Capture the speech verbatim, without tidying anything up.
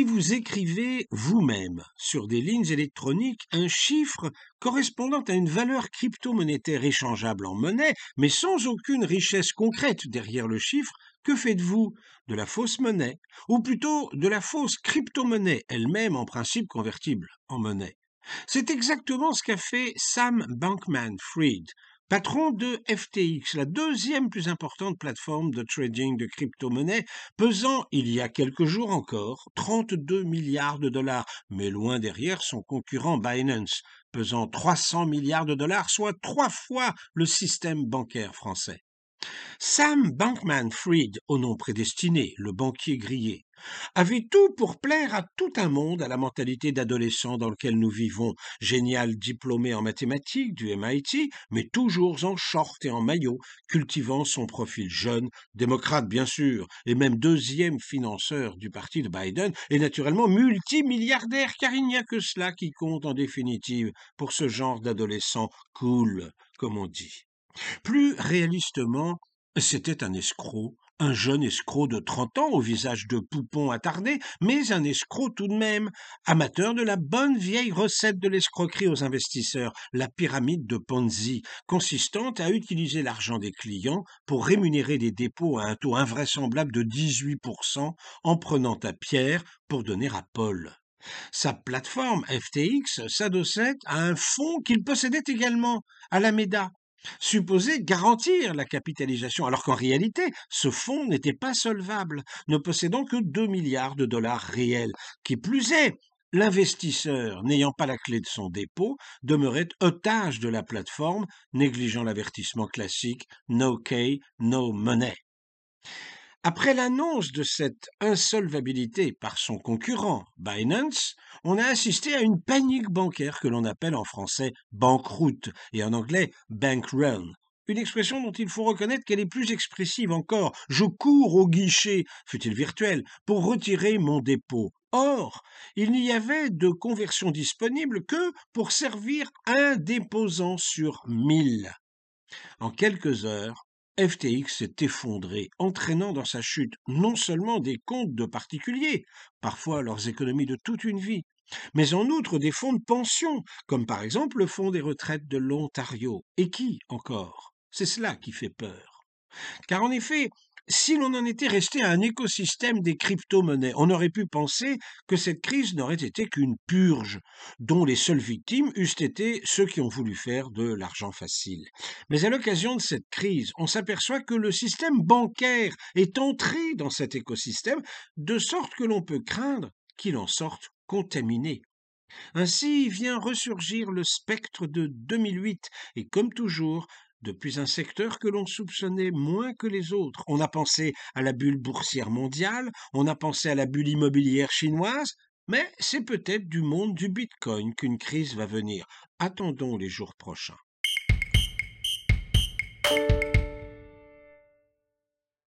vous écrivez vous-même sur des lignes électroniques un chiffre correspondant à une valeur crypto-monétaire échangeable en monnaie, mais sans aucune richesse concrète derrière le chiffre, que faites-vous? De la fausse monnaie, ou plutôt de la fausse crypto-monnaie, elle-même en principe convertible en monnaie. C'est exactement ce qu'a fait Sam Bankman-Fried, patron de F T X, la deuxième plus importante plateforme de trading de crypto-monnaies, pesant, il y a quelques jours encore, trente-deux milliards de dollars, mais loin derrière son concurrent Binance, pesant trois cents milliards de dollars, soit trois fois le système bancaire français. Sam Bankman-Fried, au nom prédestiné, le banquier grillé, avait tout pour plaire à tout un monde à la mentalité d'adolescent dans lequel nous vivons, génial diplômé en mathématiques du M I T, mais toujours en short et en maillot, cultivant son profil jeune, démocrate bien sûr, et même deuxième financeur du parti de Biden, et naturellement multimilliardaire, car il n'y a que cela qui compte en définitive pour ce genre d'adolescent cool, comme on dit. Plus réalistement, c'était un escroc, un jeune escroc de trente ans au visage de poupon attardé, mais un escroc tout de même, amateur de la bonne vieille recette de l'escroquerie aux investisseurs, la pyramide de Ponzi, consistant à utiliser l'argent des clients pour rémunérer des dépôts à un taux invraisemblable de dix-huit pour cent en prenant à Pierre pour donner à Paul. Sa plateforme F T X s'adossait à un fonds qu'il possédait également, Alameda, supposé garantir la capitalisation, alors qu'en réalité, ce fonds n'était pas solvable, ne possédant que deux milliards de dollars réels. Qui plus est, l'investisseur, n'ayant pas la clé de son dépôt, demeurait otage de la plateforme, négligeant l'avertissement classique No key, no money. Après l'annonce de cette insolvabilité par son concurrent, Binance, on a assisté à une panique bancaire que l'on appelle en français banqueroute et en anglais bank run. Une expression dont il faut reconnaître qu'elle est plus expressive encore. Je cours au guichet, fut-il virtuel, pour retirer mon dépôt. Or, il n'y avait de conversion disponible que pour servir un déposant sur mille. En quelques heures, F T X s'est effondré, entraînant dans sa chute non seulement des comptes de particuliers, parfois leurs économies de toute une vie, mais en outre des fonds de pension, comme par exemple le fonds des retraites de l'Ontario. Et qui encore? C'est cela qui fait peur. Car en effet, si l'on en était resté à un écosystème des crypto-monnaies, on aurait pu penser que cette crise n'aurait été qu'une purge, dont les seules victimes eussent été ceux qui ont voulu faire de l'argent facile. Mais à l'occasion de cette crise, on s'aperçoit que le système bancaire est entré dans cet écosystème, de sorte que l'on peut craindre qu'il en sorte contaminé. Ainsi vient ressurgir le spectre de deux mille huit, et comme toujours, depuis un secteur que l'on soupçonnait moins que les autres. On a pensé à la bulle boursière mondiale, on a pensé à la bulle immobilière chinoise, mais c'est peut-être du monde du Bitcoin qu'une crise va venir. Attendons les jours prochains.